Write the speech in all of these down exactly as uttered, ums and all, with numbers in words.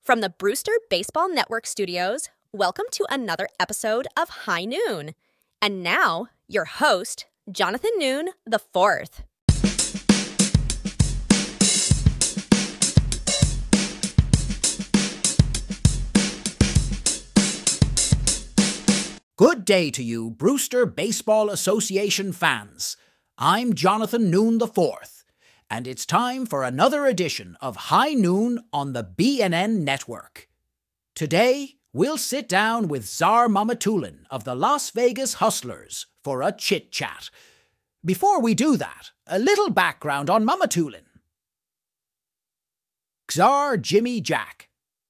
From the Brewster Baseball Network studios, welcome to another episode of High Noon. And now, your host, Jonathan Noon the fourth. Good day to you, Brewster Baseball Association fans. I'm Jonathan Noon the fourth, and it's time for another edition of High Noon on the B N N Network. Today, we'll sit down with Tsar Mamatulin of the Las Vegas Hustlers for a chit-chat. Before we do that, a little background on Mamatulin. Tsar Jimmy Jack.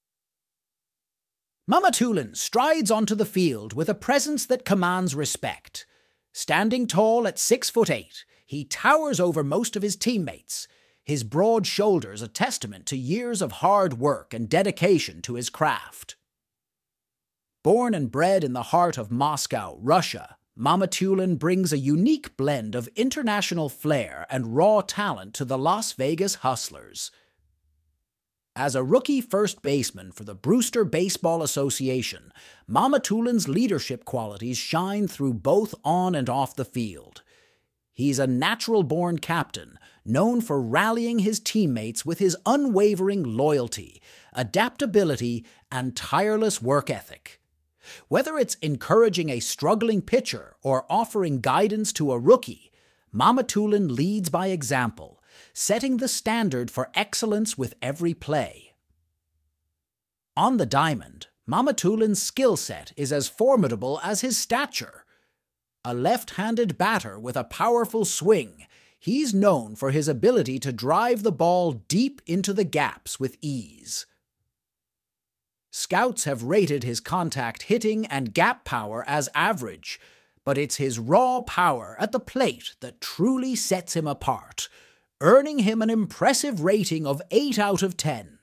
Mamatulin strides onto the field with a presence that commands respect. Standing tall at six foot eight, he towers over most of his teammates, his broad shoulders a testament to years of hard work and dedication to his craft. Born and bred in the heart of Moscow, Russia, Mamatulin brings a unique blend of international flair and raw talent to the Las Vegas Hustlers. As a rookie first baseman for the Brewster Baseball Association, Mamatulin's leadership qualities shine through both on and off the field. He's a natural-born captain, known for rallying his teammates with his unwavering loyalty, adaptability, and tireless work ethic. Whether it's encouraging a struggling pitcher or offering guidance to a rookie, Mamatulin leads by example, setting the standard for excellence with every play. On the diamond, Mamatulin's skill set is as formidable as his stature. A left-handed batter with a powerful swing, he's known for his ability to drive the ball deep into the gaps with ease. Scouts have rated his contact hitting and gap power as average, but it's his raw power at the plate that truly sets him apart, earning him an impressive rating of eight out of ten.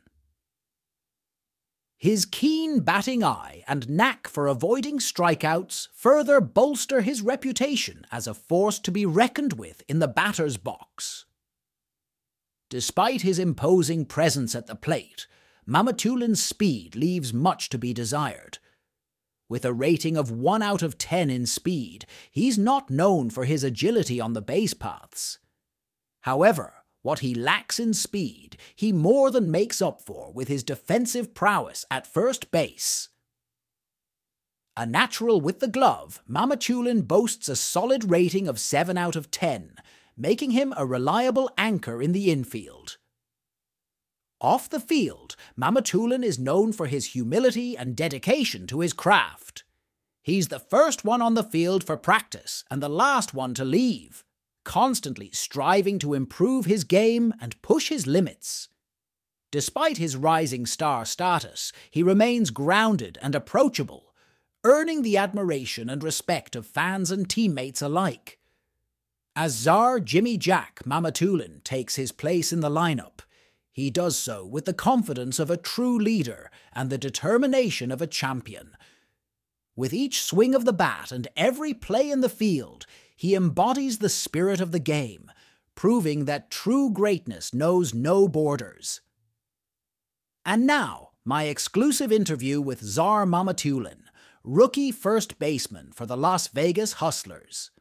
His keen batting eye and knack for avoiding strikeouts further bolster his reputation as a force to be reckoned with in the batter's box. Despite his imposing presence at the plate, Mamatulin's speed leaves much to be desired. With a rating of one out of ten in speed, he's not known for his agility on the base paths. However, what he lacks in speed, he more than makes up for with his defensive prowess at first base. A natural with the glove, Mamatulin boasts a solid rating of seven out of ten, making him a reliable anchor in the infield. Off the field, Mamatulin is known for his humility and dedication to his craft. He's the first one on the field for practice and the last one to leave, constantly striving to improve his game and push his limits. Despite his rising star status, he remains grounded and approachable, earning the admiration and respect of fans and teammates alike. As Tsar Jimmy Jack Mamatulin takes his place in the lineup, he does so with the confidence of a true leader and the determination of a champion. With each swing of the bat and every play in the field, he embodies the spirit of the game, proving that true greatness knows no borders. And now, my exclusive interview with Tsar Mamatulin, rookie first baseman for the Las Vegas Hustlers.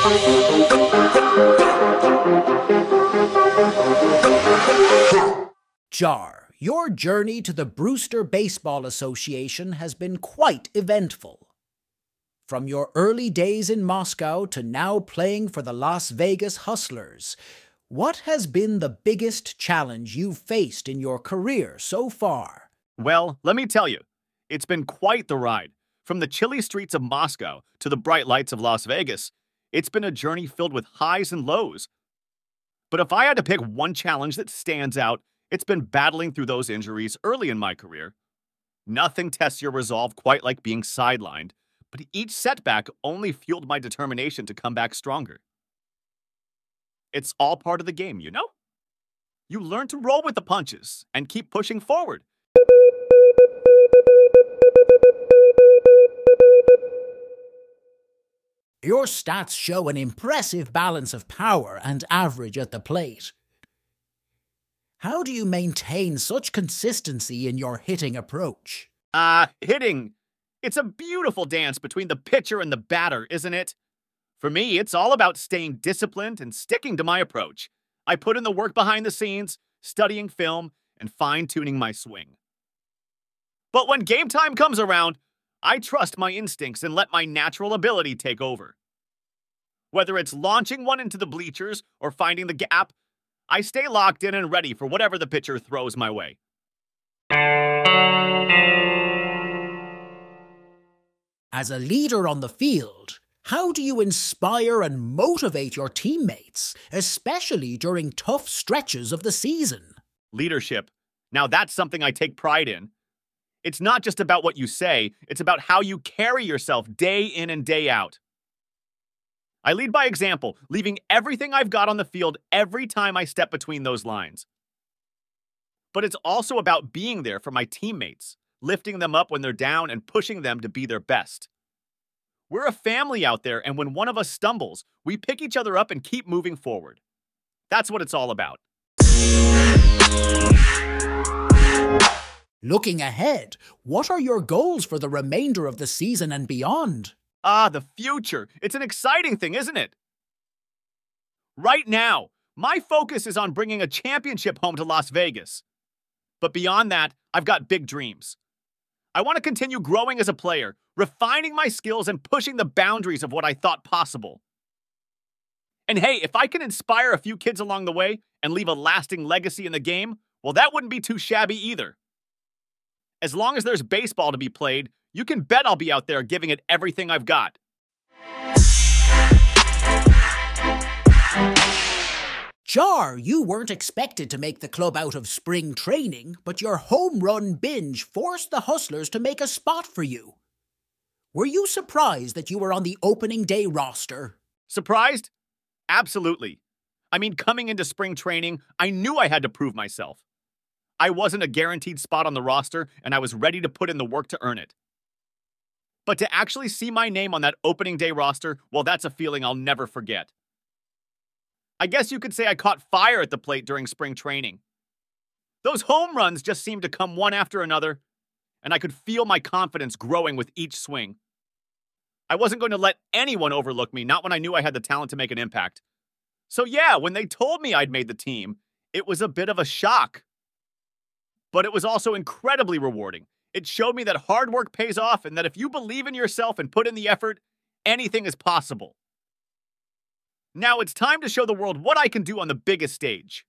Tsar, your journey to the Brewster Baseball Association has been quite eventful. From your early days in Moscow to now playing for the Las Vegas Hustlers, what has been the biggest challenge you've faced in your career so far? Well, let me tell you, it's been quite the ride. From the chilly streets of Moscow to the bright lights of Las Vegas, it's been a journey filled with highs and lows. But if I had to pick one challenge that stands out, it's been battling through those injuries early in my career. Nothing tests your resolve quite like being sidelined, but each setback only fueled my determination to come back stronger. It's all part of the game, you know? You learn to roll with the punches and keep pushing forward. Your stats show an impressive balance of power and average at the plate. How do you maintain such consistency in your hitting approach? Ah, uh, hitting. It's a beautiful dance between the pitcher and the batter, isn't it? For me, it's all about staying disciplined and sticking to my approach. I put in the work behind the scenes, studying film, and fine-tuning my swing. But when game time comes around, I trust my instincts and let my natural ability take over. Whether it's launching one into the bleachers or finding the gap, I stay locked in and ready for whatever the pitcher throws my way. As a leader on the field, how do you inspire and motivate your teammates, especially during tough stretches of the season? Leadership. Now that's something I take pride in. It's not just about what you say, it's about how you carry yourself day in and day out. I lead by example, leaving everything I've got on the field every time I step between those lines. But it's also about being there for my teammates, lifting them up when they're down and pushing them to be their best. We're a family out there, and when one of us stumbles, we pick each other up and keep moving forward. That's what it's all about. Looking ahead, what are your goals for the remainder of the season and beyond? Ah, the future. It's an exciting thing, isn't it? Right now, my focus is on bringing a championship home to Las Vegas. But beyond that, I've got big dreams. I want to continue growing as a player, refining my skills and pushing the boundaries of what I thought possible. And hey, if I can inspire a few kids along the way and leave a lasting legacy in the game, well, that wouldn't be too shabby either. As long as there's baseball to be played, you can bet I'll be out there giving it everything I've got. Jar, you weren't expected to make the club out of spring training, but your home run binge forced the Hustlers to make a spot for you. Were you surprised that you were on the opening day roster? Surprised? Absolutely. I mean, coming into spring training, I knew I had to prove myself. I wasn't a guaranteed spot on the roster, and I was ready to put in the work to earn it. But to actually see my name on that opening day roster, well, that's a feeling I'll never forget. I guess you could say I caught fire at the plate during spring training. Those home runs just seemed to come one after another, and I could feel my confidence growing with each swing. I wasn't going to let anyone overlook me, not when I knew I had the talent to make an impact. So yeah, when they told me I'd made the team, it was a bit of a shock. But it was also incredibly rewarding. It showed me that hard work pays off and that if you believe in yourself and put in the effort, anything is possible. Now it's time to show the world what I can do on the biggest stage.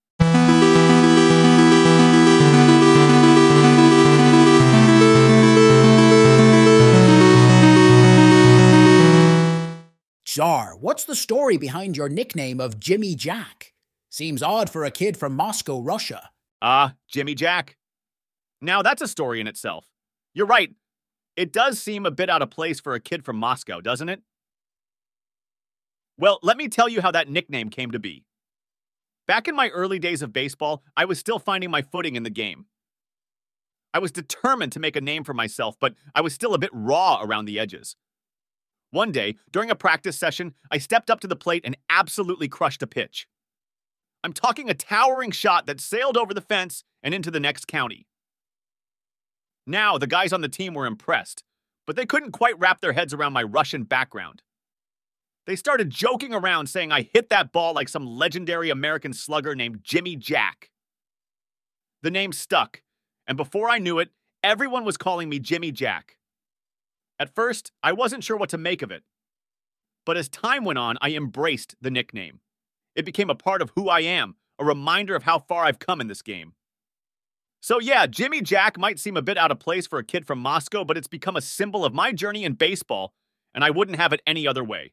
Jar, what's the story behind your nickname of Jimmy Jack? Seems odd for a kid from Moscow, Russia. Ah, uh, Jimmy Jack. Now that's a story in itself. You're right. It does seem a bit out of place for a kid from Moscow, doesn't it? Well, let me tell you how that nickname came to be. Back in my early days of baseball, I was still finding my footing in the game. I was determined to make a name for myself, but I was still a bit raw around the edges. One day, during a practice session, I stepped up to the plate and absolutely crushed a pitch. I'm talking a towering shot that sailed over the fence and into the next county. Now, the guys on the team were impressed, but they couldn't quite wrap their heads around my Russian background. They started joking around saying I hit that ball like some legendary American slugger named Jimmy Jack. The name stuck, and before I knew it, everyone was calling me Jimmy Jack. At first, I wasn't sure what to make of it. But as time went on, I embraced the nickname. It became a part of who I am, a reminder of how far I've come in this game. So yeah, Jimmy Jack might seem a bit out of place for a kid from Moscow, but it's become a symbol of my journey in baseball, and I wouldn't have it any other way.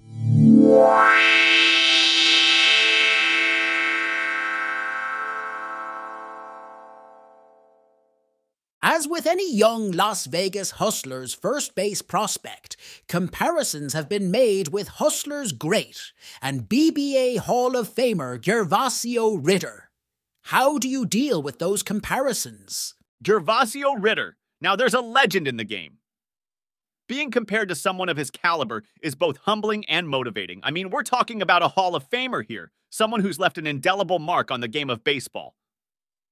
As with any young Las Vegas Hustlers first base prospect, comparisons have been made with Hustlers great and B B A Hall of Famer Gervasio Ritter. How do you deal with those comparisons? Gervasio Ritter. Now there's a legend in the game. Being compared to someone of his caliber is both humbling and motivating. I mean, we're talking about a Hall of Famer here, someone who's left an indelible mark on the game of baseball.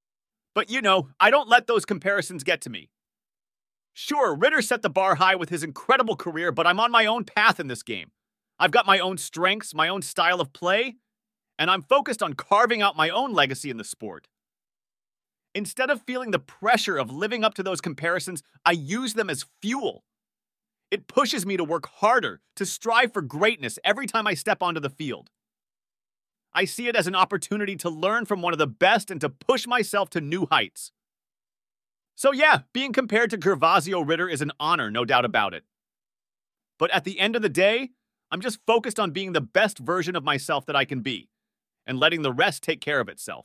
But you know, I don't let those comparisons get to me. Sure, Ritter set the bar high with his incredible career, but I'm on my own path in this game. I've got my own strengths, my own style of play, and I'm focused on carving out my own legacy in the sport. Instead of feeling the pressure of living up to those comparisons, I use them as fuel. It pushes me to work harder, to strive for greatness every time I step onto the field. I see it as an opportunity to learn from one of the best and to push myself to new heights. So yeah, being compared to Gervasio Ritter is an honor, no doubt about it. But at the end of the day, I'm just focused on being the best version of myself that I can be, and letting the rest take care of itself.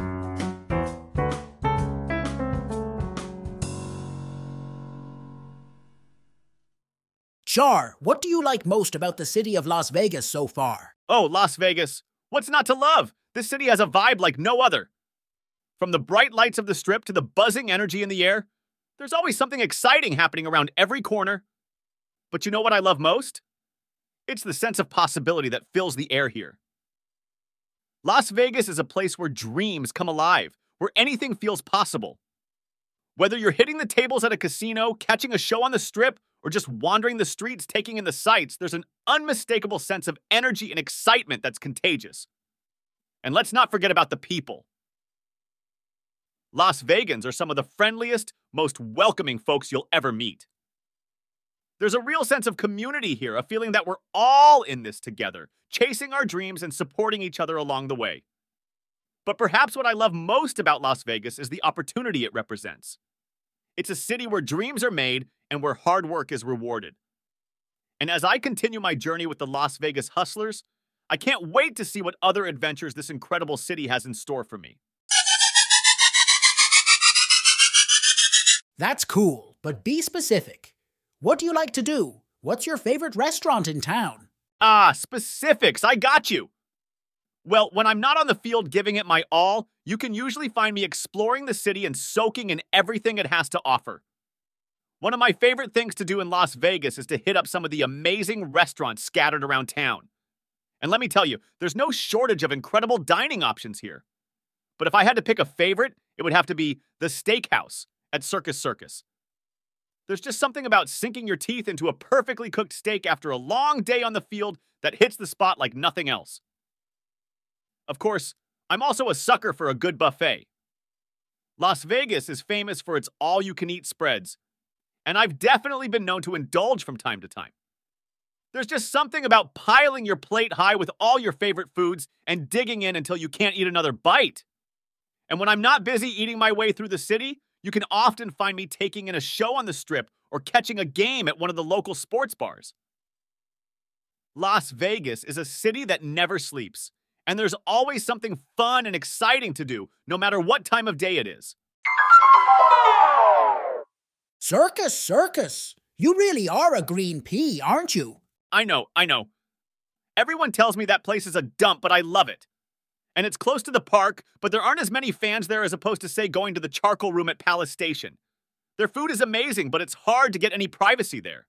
Char, what do you like most about the city of Las Vegas so far? Oh, Las Vegas. What's not to love? This city has a vibe like no other. From the bright lights of the Strip to the buzzing energy in the air, there's always something exciting happening around every corner. But you know what I love most? It's the sense of possibility that fills the air here. Las Vegas is a place where dreams come alive, where anything feels possible. Whether you're hitting the tables at a casino, catching a show on the Strip, or just wandering the streets taking in the sights, there's an unmistakable sense of energy and excitement that's contagious. And let's not forget about the people. Las Vegans are some of the friendliest, most welcoming folks you'll ever meet. There's a real sense of community here, a feeling that we're all in this together, chasing our dreams and supporting each other along the way. But perhaps what I love most about Las Vegas is the opportunity it represents. It's a city where dreams are made and where hard work is rewarded. And as I continue my journey with the Las Vegas Hustlers, I can't wait to see what other adventures this incredible city has in store for me. That's cool, but be specific. What do you like to do? What's your favorite restaurant in town? Ah, specifics, I got you. Well, when I'm not on the field giving it my all, you can usually find me exploring the city and soaking in everything it has to offer. One of my favorite things to do in Las Vegas is to hit up some of the amazing restaurants scattered around town. And let me tell you, there's no shortage of incredible dining options here. But if I had to pick a favorite, it would have to be the Steakhouse at Circus Circus. There's just something about sinking your teeth into a perfectly cooked steak after a long day on the field that hits the spot like nothing else. Of course, I'm also a sucker for a good buffet. Las Vegas is famous for its all-you-can-eat spreads, and I've definitely been known to indulge from time to time. There's just something about piling your plate high with all your favorite foods and digging in until you can't eat another bite. And when I'm not busy eating my way through the city, you can often find me taking in a show on the Strip or catching a game at one of the local sports bars. Las Vegas is a city that never sleeps, and there's always something fun and exciting to do, no matter what time of day it is. Circus, Circus! You really are a green pea, aren't you? I know, I know. Everyone tells me that place is a dump, but I love it. And it's close to the park, but there aren't as many fans there as opposed to, say, going to the charcoal room at Palace Station. Their food is amazing, but it's hard to get any privacy there.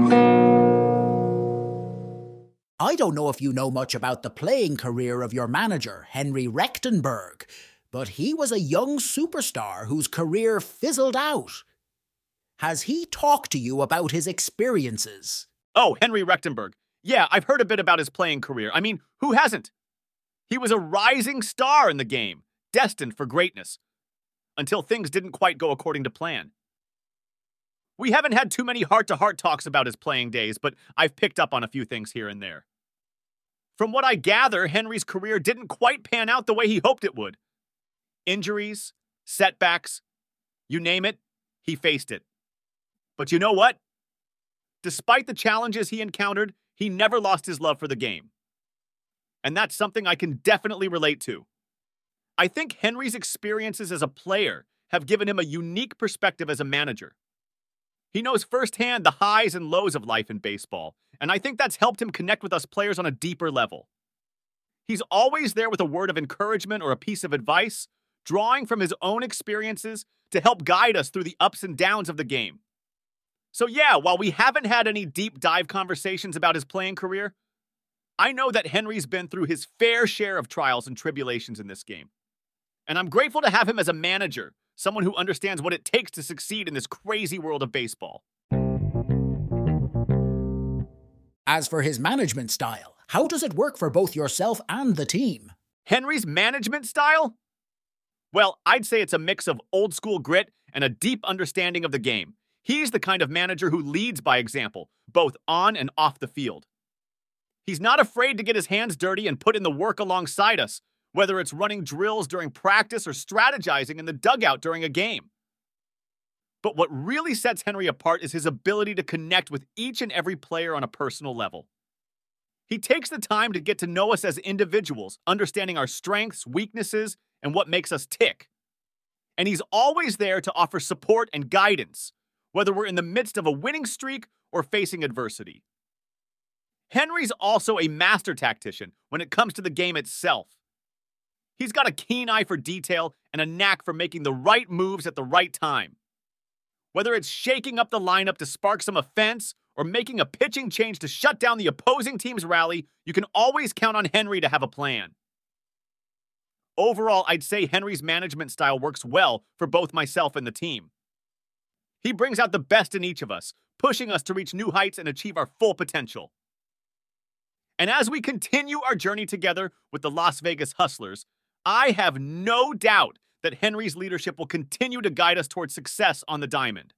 I don't know if you know much about the playing career of your manager, Henry Rechtenberg, but he was a young superstar whose career fizzled out. Has he talked to you about his experiences? Oh, Henry Rechtenberg. Yeah, I've heard a bit about his playing career. I mean, who hasn't? He was a rising star in the game, destined for greatness, until things didn't quite go according to plan. We haven't had too many heart-to-heart talks about his playing days, but I've picked up on a few things here and there. From what I gather, Henry's career didn't quite pan out the way he hoped it would. Injuries, setbacks, you name it, he faced it. But you know what? Despite the challenges he encountered, he never lost his love for the game. And that's something I can definitely relate to. I think Henry's experiences as a player have given him a unique perspective as a manager. He knows firsthand the highs and lows of life in baseball, and I think that's helped him connect with us players on a deeper level. He's always there with a word of encouragement or a piece of advice, drawing from his own experiences to help guide us through the ups and downs of the game. So yeah, while we haven't had any deep dive conversations about his playing career, I know that Henry's been through his fair share of trials and tribulations in this game. And I'm grateful to have him as a manager someone who understands what it takes to succeed in this crazy world of baseball. As for his management style, how does it work for both yourself and the team? Henry's management style? Well, I'd say it's a mix of old school grit and a deep understanding of the game. He's the kind of manager who leads by example, both on and off the field. He's not afraid to get his hands dirty and put in the work alongside us, whether it's running drills during practice or strategizing in the dugout during a game. But what really sets Henry apart is his ability to connect with each and every player on a personal level. He takes the time to get to know us as individuals, understanding our strengths, weaknesses, and what makes us tick. And he's always there to offer support and guidance, whether we're in the midst of a winning streak or facing adversity. Henry's also a master tactician when it comes to the game itself. He's got a keen eye for detail and a knack for making the right moves at the right time. Whether it's shaking up the lineup to spark some offense or making a pitching change to shut down the opposing team's rally, you can always count on Henry to have a plan. Overall, I'd say Henry's management style works well for both myself and the team. He brings out the best in each of us, pushing us to reach new heights and achieve our full potential. And as we continue our journey together with the Las Vegas Hustlers, I have no doubt that Henry's leadership will continue to guide us towards success on the diamond.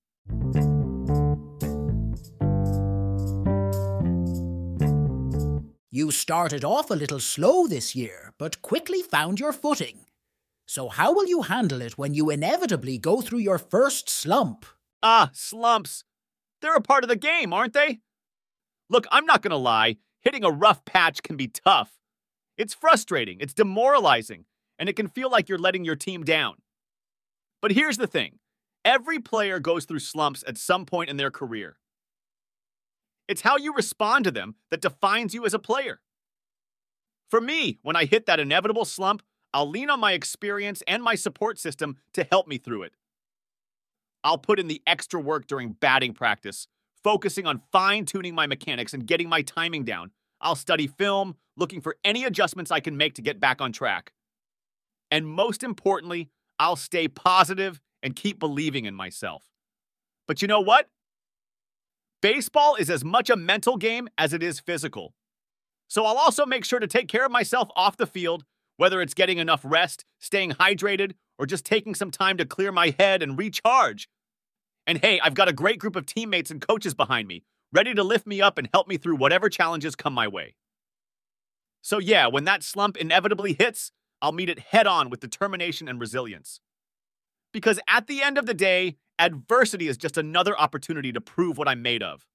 You started off a little slow this year, but quickly found your footing. So how will you handle it when you inevitably go through your first slump? Ah, slumps. They're a part of the game, aren't they? Look, I'm not gonna lie, hitting a rough patch can be tough. It's frustrating, it's demoralizing, and it can feel like you're letting your team down. But here's the thing. Every player goes through slumps at some point in their career. It's how you respond to them that defines you as a player. For me, when I hit that inevitable slump, I'll lean on my experience and my support system to help me through it. I'll put in the extra work during batting practice, focusing on fine-tuning my mechanics and getting my timing down. I'll study film, looking for any adjustments I can make to get back on track. And most importantly, I'll stay positive and keep believing in myself. But you know what? Baseball is as much a mental game as it is physical. So I'll also make sure to take care of myself off the field, whether it's getting enough rest, staying hydrated, or just taking some time to clear my head and recharge. And hey, I've got a great group of teammates and coaches behind me, ready to lift me up and help me through whatever challenges come my way. So yeah, when that slump inevitably hits, I'll meet it head on with determination and resilience. Because at the end of the day, adversity is just another opportunity to prove what I'm made of.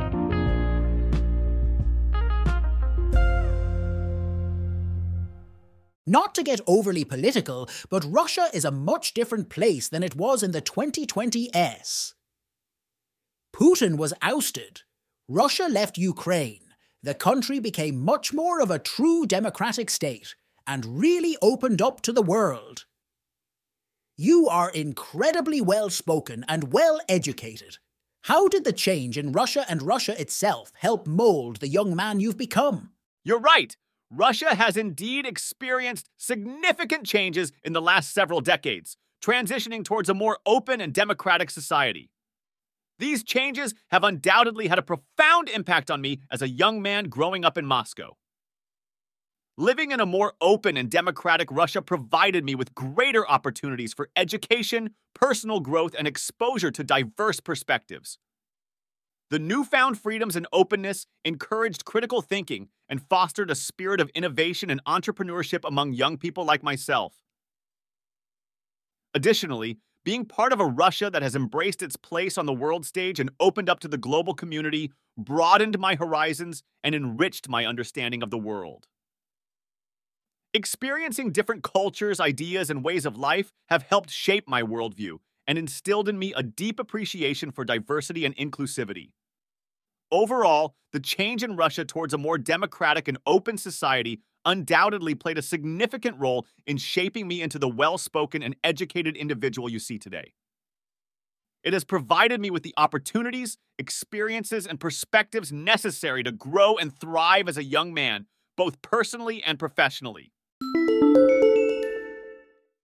Not to get overly political, but Russia is a much different place than it was in the twenty twenty S. Putin was ousted. Russia left Ukraine. The country became much more of a true democratic state and really opened up to the world. You are incredibly well-spoken and well-educated. How did the change in Russia and Russia itself help mold the young man you've become? You're right. Russia has indeed experienced significant changes in the last several decades, transitioning towards a more open and democratic society. These changes have undoubtedly had a profound impact on me as a young man growing up in Moscow. Living in a more open and democratic Russia provided me with greater opportunities for education, personal growth, and exposure to diverse perspectives. The newfound freedoms and openness encouraged critical thinking and fostered a spirit of innovation and entrepreneurship among young people like myself. Additionally, being part of a Russia that has embraced its place on the world stage and opened up to the global community broadened my horizons and enriched my understanding of the world. Experiencing different cultures, ideas, and ways of life have helped shape my worldview and instilled in me a deep appreciation for diversity and inclusivity. Overall, the change in Russia towards a more democratic and open society undoubtedly played a significant role in shaping me into the well-spoken and educated individual you see today. It has provided me with the opportunities, experiences, and perspectives necessary to grow and thrive as a young man, both personally and professionally.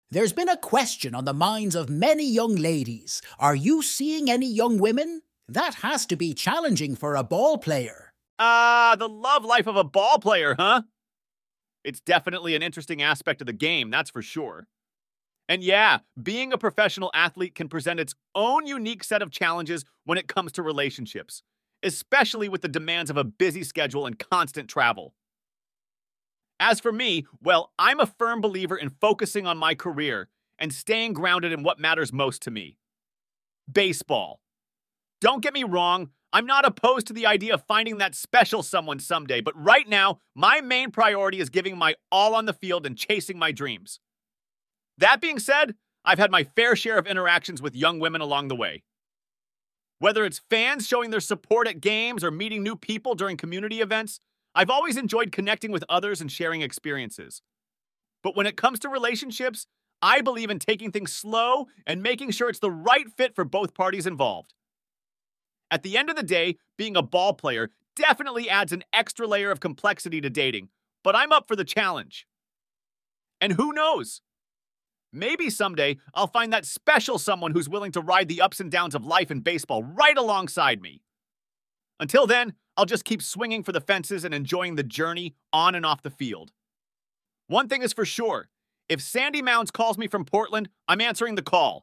There's been a question on the minds of many young ladies. Are you seeing any young women? That has to be challenging for a ball player. Ah, uh, the love life of a ball player, huh? It's definitely an interesting aspect of the game, that's for sure. And yeah, being a professional athlete can present its own unique set of challenges when it comes to relationships, especially with the demands of a busy schedule and constant travel. As for me, well, I'm a firm believer in focusing on my career and staying grounded in what matters most to me. Baseball. Don't get me wrong, I'm not opposed to the idea of finding that special someone someday, but right now, my main priority is giving my all on the field and chasing my dreams. That being said, I've had my fair share of interactions with young women along the way. Whether it's fans showing their support at games or meeting new people during community events, I've always enjoyed connecting with others and sharing experiences. But when it comes to relationships, I believe in taking things slow and making sure it's the right fit for both parties involved. At the end of the day, being a ball player definitely adds an extra layer of complexity to dating, but I'm up for the challenge. And who knows? Maybe someday I'll find that special someone who's willing to ride the ups and downs of life in baseball right alongside me. Until then, I'll just keep swinging for the fences and enjoying the journey on and off the field. One thing is for sure, if Sandy Mounds calls me from Portland, I'm answering the call.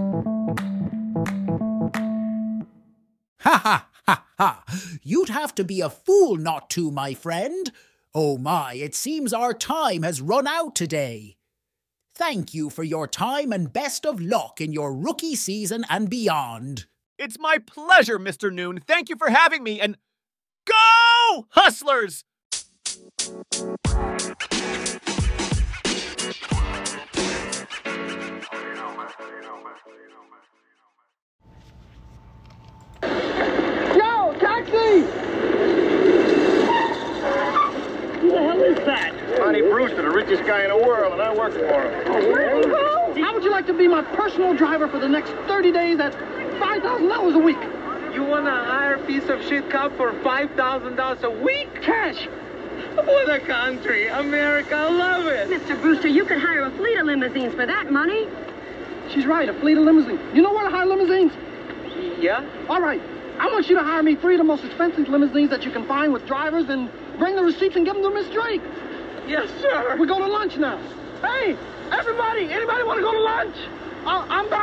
Ha ha ha ha! You'd have to be a fool not to, my friend. Oh my, it seems our time has run out today. Thank you for your time and best of luck in your rookie season and beyond. It's my pleasure, Mister Noon. Thank you for having me, and go, Hustlers! Yo, taxi! Who the hell is that? Connie Brewster, the richest guy in the world, and I work for him. Oh, how would you like to be my personal driver for the next thirty days at five thousand dollars a week? You want to hire a piece of shit cop for five thousand dollars a week? Cash! What a country! America, I love it! Mister Brewster, you could hire a fleet of limousines for that money. She's right, a fleet of limousines. You know where to hire limousines? Yeah? All right. I want you to hire me three of the most expensive limousines that you can find with drivers and bring the receipts and give them to Miss Drake. Yes, sir. We go to lunch now. Hey, everybody, anybody want to go to lunch? Uh, I'm back.